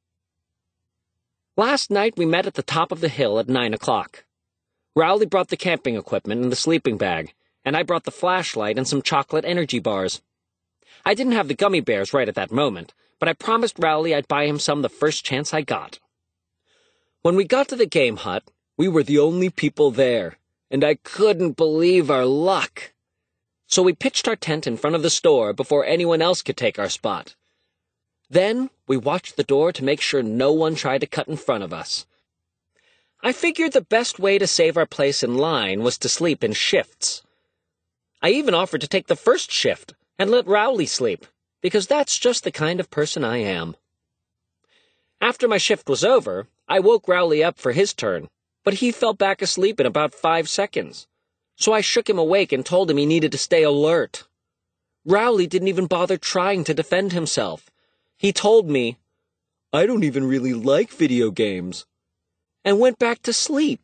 Speaker 2: Last night we met at the top of the hill at nine o'clock. Rowley brought the camping equipment and the sleeping bag, and I brought the flashlight and some chocolate energy bars. I didn't have the gummy bears right at that moment, but I promised Rowley I'd buy him some the first chance I got. When we got to the game hut, we were the only people there, and I couldn't believe our luck. So we pitched our tent in front of the store before anyone else could take our spot. Then we watched the door to make sure no one tried to cut in front of us. I figured the best way to save our place in line was to sleep in shifts. I even offered to take the first shift, and let Rowley sleep, because that's just the kind of person I am. After my shift was over, I woke Rowley up for his turn, but he fell back asleep in about five seconds. So I shook him awake and told him he needed to stay alert. Rowley didn't even bother trying to defend himself. He told me, "I don't even really like video games," and went back to sleep.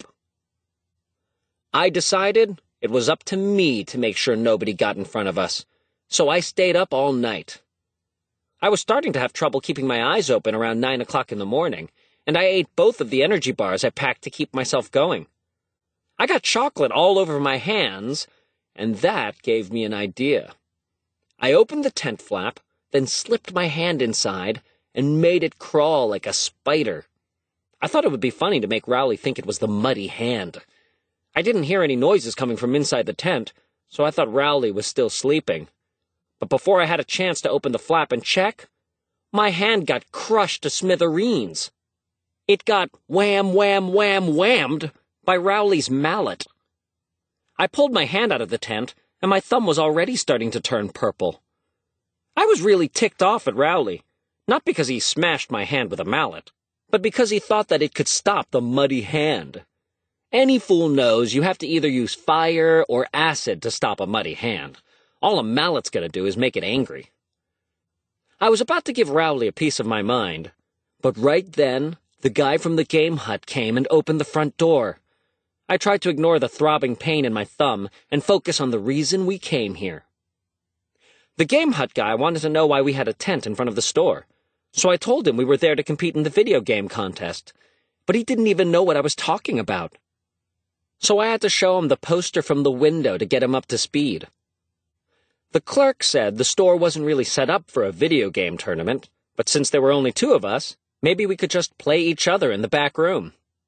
Speaker 2: I decided it was up to me to make sure nobody got in front of us, so I stayed up all night. I was starting to have trouble keeping my eyes open around nine o'clock in the morning, and I ate both of the energy bars I packed to keep myself going. I got chocolate all over my hands, and that gave me an idea. I opened the tent flap, then slipped my hand inside and made it crawl like a spider. I thought it would be funny to make Rowley think it was the muddy hand. I didn't hear any noises coming from inside the tent, so I thought Rowley was still sleeping. But before I had a chance to open the flap and check, my hand got crushed to smithereens. It got wham, wham, wham, whammed by Rowley's mallet. I pulled my hand out of the tent, and my thumb was already starting to turn purple. I was really ticked off at Rowley, not because he smashed my hand with a mallet, but because he thought that it could stop the muddy hand. Any fool knows you have to either use fire or acid to stop a muddy hand. All a mallet's gonna do is make it angry. I was about to give Rowley a piece of my mind, but right then, the guy from the game hut came and opened the front door. I tried to ignore the throbbing pain in my thumb and focus on the reason we came here. The game hut guy wanted to know why we had a tent in front of the store, so I told him we were there to compete in the video game contest, but he didn't even know what I was talking about. So I had to show him the poster from the window to get him up to speed. The clerk said the store wasn't really set up for a video game tournament, but since there were only two of us, maybe we could just play each other in the back room.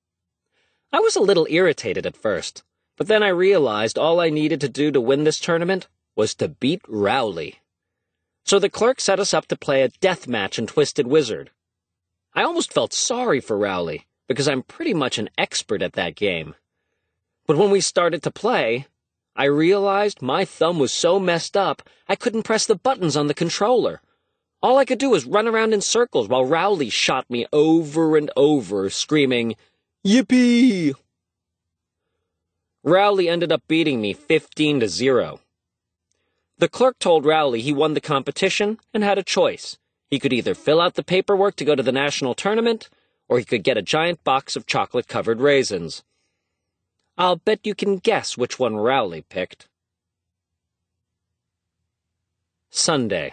Speaker 2: I was a little irritated at first, but then I realized all I needed to do to win this tournament was to beat Rowley. So the clerk set us up to play a death match in Twisted Wizard. I almost felt sorry for Rowley, because I'm pretty much an expert at that game. But when we started to play, I realized my thumb was so messed up I couldn't press the buttons on the controller. All I could do was run around in circles while Rowley shot me over and over, screaming, "Yippee!" Rowley ended up beating me fifteen to zero. The clerk told Rowley he won the competition and had a choice. He could either fill out the paperwork to go to the national tournament, or he could get a giant box of chocolate-covered raisins. I'll bet you can guess which one Rowley picked. Sunday.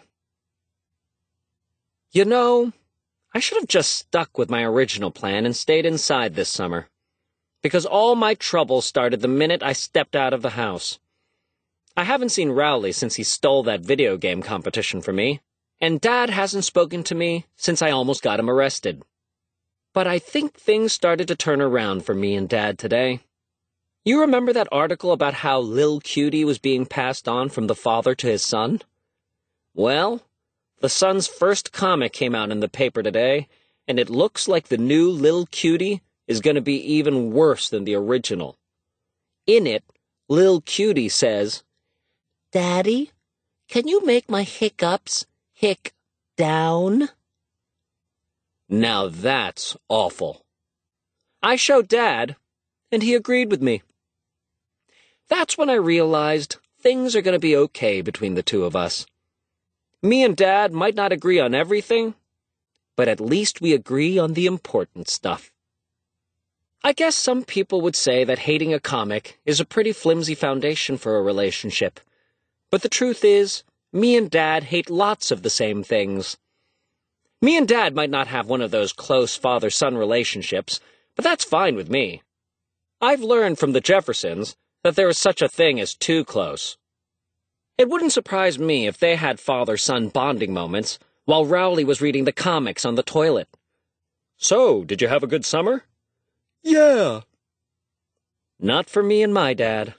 Speaker 2: You know, I should have just stuck with my original plan and stayed inside this summer, because all my trouble started the minute I stepped out of the house. I haven't seen Rowley since he stole that video game competition from me, and Dad hasn't spoken to me since I almost got him arrested. But I think things started to turn around for me and Dad today. You remember that article about how Lil Cutie was being passed on from the father to his son? Well, the son's first comic came out in the paper today, and it looks like the new Lil Cutie is going to be even worse than the original. In it, Lil Cutie says, "Daddy, can you make my hiccups hick down?" Now that's awful. I showed Dad, and he agreed with me. That's when I realized things are going to be okay between the two of us. Me and Dad might not agree on everything, but at least we agree on the important stuff. I guess some people would say that hating a comic is a pretty flimsy foundation for a relationship, but the truth is, me and Dad hate lots of the same things. Me and Dad might not have one of those close father-son relationships, but that's fine with me. I've learned from the Jeffersons that there is such a thing as too close. It wouldn't surprise me if they had father-son bonding moments while Rowley was reading the comics on the toilet. "So, did you have a good summer?" "Yeah." Not for me and my dad.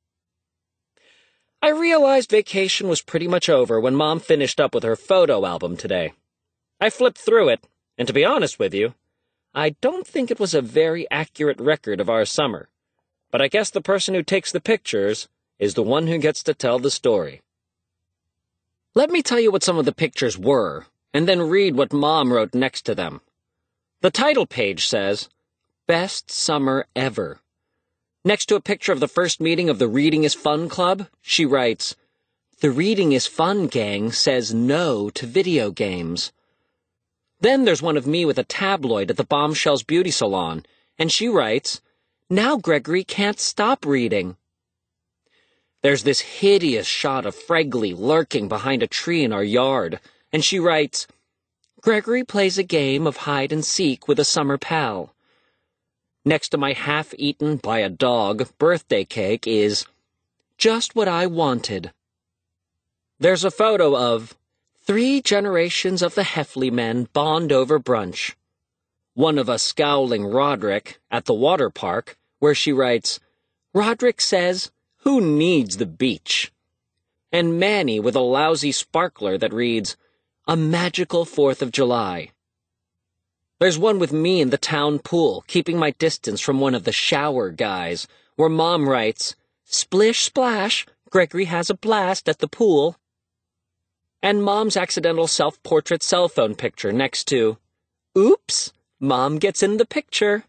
Speaker 2: I realized vacation was pretty much over when Mom finished up with her photo album today. I flipped through it, and to be honest with you, I don't think it was a very accurate record of our summer. But I guess the person who takes the pictures is the one who gets to tell the story. Let me tell you what some of the pictures were, and then read what Mom wrote next to them. The title page says, Best Summer Ever. Next to a picture of the first meeting of the Reading is Fun Club, she writes, The Reading is Fun gang says no to video games. Then there's one of me with a tabloid at the Bombshells Beauty Salon, and she writes, Now Gregory can't stop reading. There's this hideous shot of Fregley lurking behind a tree in our yard, and she writes, Gregory plays a game of hide-and-seek with a summer pal. Next to my half-eaten by a dog birthday cake is, Just what I wanted. There's a photo of Three generations of the Heffley men bond over brunch. One of a scowling Roderick at the water park, where she writes, Roderick says, Who needs the beach? And Manny with a lousy sparkler that reads, A magical Fourth of July. There's one with me in the town pool, keeping my distance from one of the shower guys, where Mom writes, Splish splash, Gregory has a blast at the pool. And Mom's accidental self-portrait cell phone picture next to, Oops, Mom gets in the picture.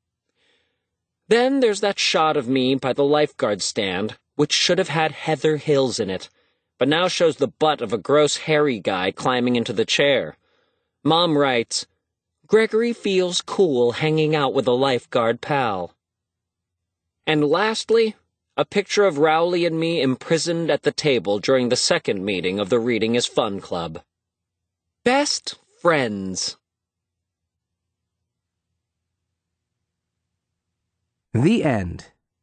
Speaker 2: Then there's that shot of me by the lifeguard stand, which should have had Heather Hills in it, but now shows the butt of a gross hairy guy climbing into the chair. Mom writes, Gregory feels cool hanging out with a lifeguard pal. And lastly, a picture of Rowley and me imprisoned at the table during the second meeting of the Reading is Fun Club. Best friends.
Speaker 1: The end.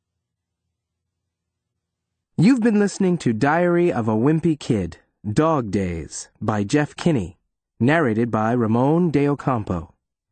Speaker 1: You've been listening to Diary of a Wimpy Kid, Dog Days, by Jeff Kinney, narrated by Ramon de Ocampo.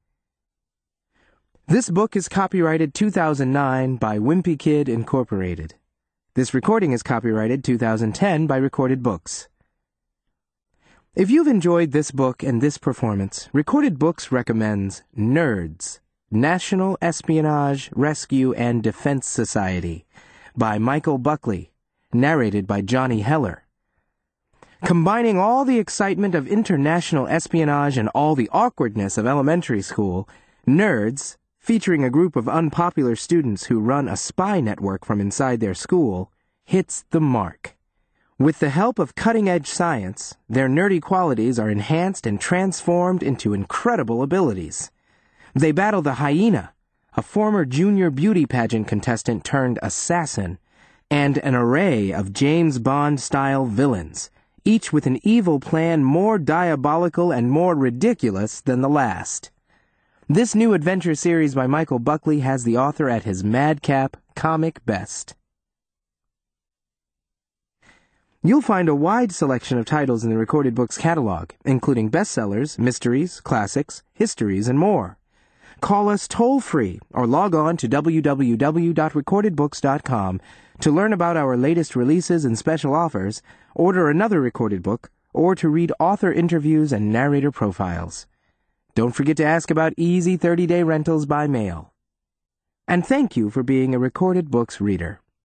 Speaker 1: This book is copyrighted two thousand nine by Wimpy Kid, Incorporated. This recording is copyrighted two thousand ten by Recorded Books. If you've enjoyed this book and this performance, Recorded Books recommends Nerds, National Espionage, Rescue, and Defense Society, by Michael Buckley, narrated by Johnny Heller. Combining all the excitement of international espionage and all the awkwardness of elementary school, Nerds, featuring a group of unpopular students who run a spy network from inside their school, hits the mark. With the help of cutting-edge science, their nerdy qualities are enhanced and transformed into incredible abilities. They battle the Hyena, a former junior beauty pageant contestant turned assassin, and an array of James Bond-style villains, each with an evil plan more diabolical and more ridiculous than the last. This new adventure series by Michael Buckley has the author at his madcap comic best. You'll find a wide selection of titles in the Recorded Books catalog, including bestsellers, mysteries, classics, histories, and more. Call us toll-free or log on to w w w dot recorded books dot com to learn about our latest releases and special offers, order another recorded book, or to read author interviews and narrator profiles. Don't forget to ask about easy thirty-day rentals by mail. And thank you for being a Recorded Books reader.